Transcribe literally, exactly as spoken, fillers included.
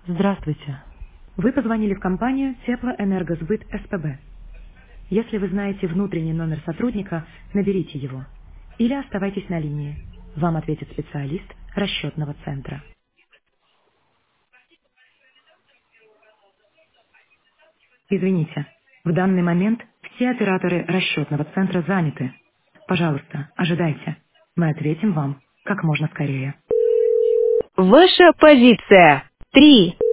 Здравствуйте. Вы позвонили в компанию Теплоэнергосбыт СПБ. Если вы знаете внутренний номер сотрудника, наберите его. Или оставайтесь на линии. Вам ответит специалист расчетного центра. Извините, в данный момент все операторы расчетного центра заняты. Пожалуйста, ожидайте. Мы ответим вам как можно скорее. Ваша позиция. Три.